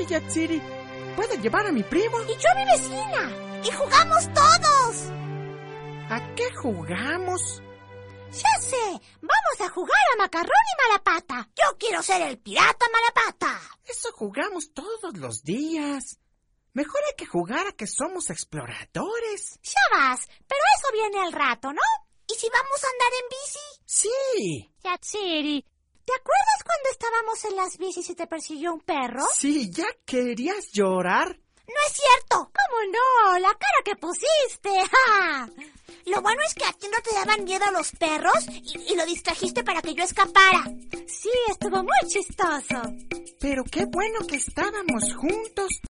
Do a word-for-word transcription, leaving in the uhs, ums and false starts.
Sí, Yatsiri. ¿Puedo llevar a mi primo? Y yo a mi vecina. Y jugamos todos. ¿A qué jugamos? Ya sé. Vamos a jugar a macarrón y malapata. Yo quiero ser el pirata malapata. Eso jugamos todos los días. Mejor hay que jugar a que somos exploradores. Ya vas, pero eso viene al rato, ¿no? ¿Y si vamos a andar en bici? Sí. Yatsiri, ¿te acuerdas cuando estábamos en las bicis y te persiguió un perro? Sí, ¿ya querías llorar? No es cierto. ¿Cómo no? La cara que pusiste. ¡Ja! Lo bueno es que a ti no te daban miedo los perros y, y lo distrajiste para que yo escapara. Sí, estuvo muy chistoso. Pero qué bueno que estábamos juntos.